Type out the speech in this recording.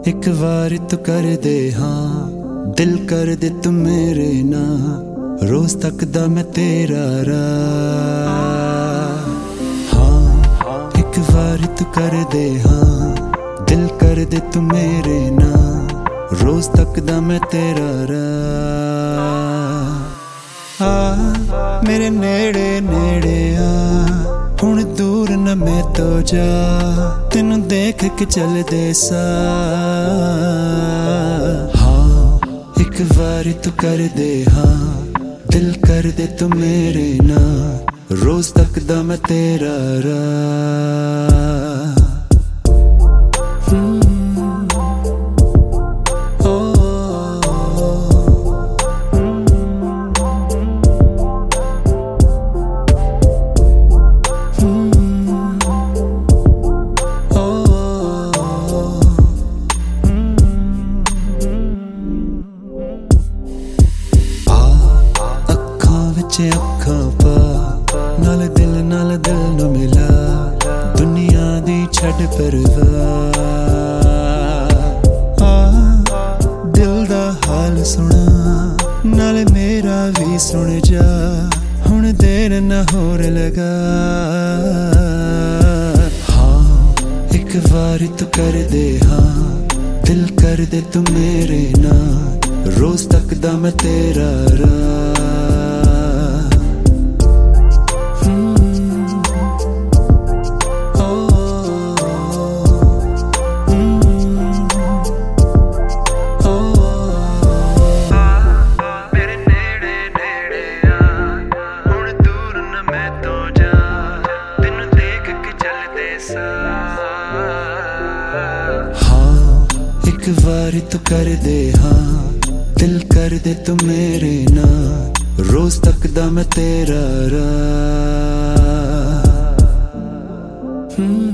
एक बार तो कर दे हाँ, दिल कर दे तू मेरे ना, रोज तकदा मैं तेरा राह। हाँ एक बार तू कर दे हाँ, दिल कर दे तू मेरे ना, रोज तकदा मैं तेरा राह। आ मेरे नेड़े नेड़े आ, हुण दूर न मैं तो जा, तेनू देख के चल दे सा। हाँ एक बार तू कर दे हाँ, दिल कर दे तू मेरे ना, रोज तकदा मैं तेरा राह। अखां पा नाल दिल न मिला, दुनिया दी छड़ परवाह। दिल दा हाल सुना नाल मेरा भी सुन जा, हुण देर न होर लगा। हाँ एक बार तू कर दे हाँ, दिल कर दे तू मेरे ना, रोज तकदा मैं तेरा राह। हाँ एक बार तू कर दे हाँ, दिल कर दे तू मेरे ना, रोज तकदा मैं तेरा राह।